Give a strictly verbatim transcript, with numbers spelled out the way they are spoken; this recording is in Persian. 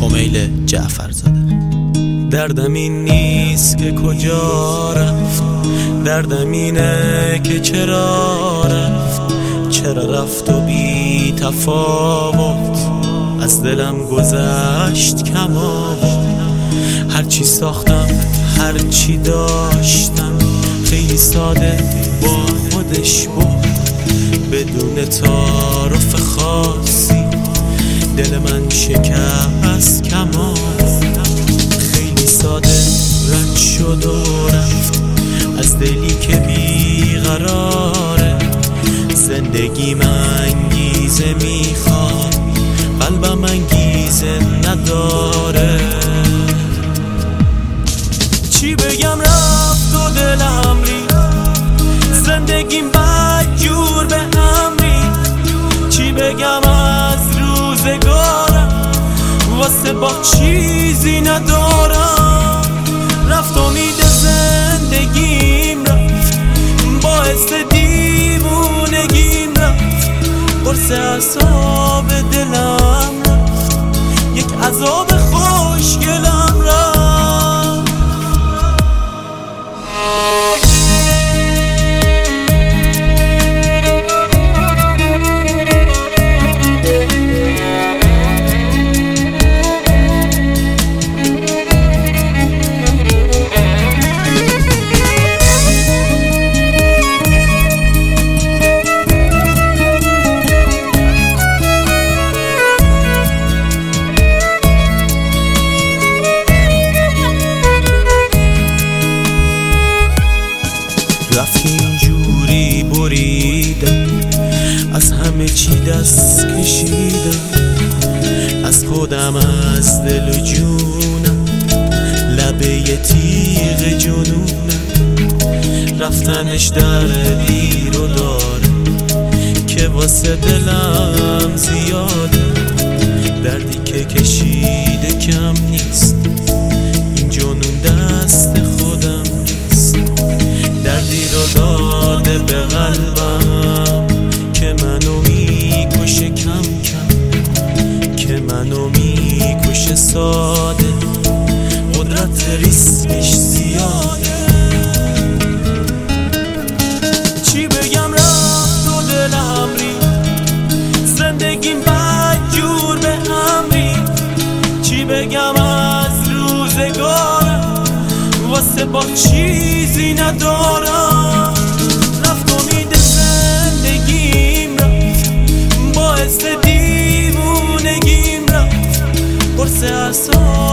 کمیل جعفرزاده. دردم این نیست که کجا رفت، دردم اینه که چرا رفت، چرا رفت و بی تفاوت از دلم گذشت کمابود. هرچی ساختم هرچی داشتم خیلی ساده با خودش بود، بدون تعارف خاصی دل من شکست کمابود. خیلی ساده رد شد و رفت از دلی که بیقراره. زندگی من انگیزه میخواد، قلبم انگیزه نداره. چی بگم رفت و دلم ریخت، زندگیم بدجور به هم ریخت. چی بگم از روزگارم، واسه با چیزی ندارم. رفت امید زندگیم رفت، باعث دیوونگیم رفت. قرص اعصاب دلم رفت، یک عذاب خوشگلم رفت. رفت اینجوری بریدم، از همه چی دست کشیدم، از خودم، از دل و جونم، لبه تیغ جنونم. رفتنش دردی رو داره که واسه دلم زیاده. دردی که کشیده کم نیست، این جنون دست خودم نیست. دردی رو داده به قلبم که منو میکشه کم کم، که منو میکشه ساده. قدرت ریسکش زیاده. چی بگم رفت و دلم ریخت، زندگیم بدجور به هم ریخت. چی بگم از روزگارم، واسه با چیزی ندارم. رفت امید زندگیم رفت، باعث دیوونگیم رفت. قرص اعصاب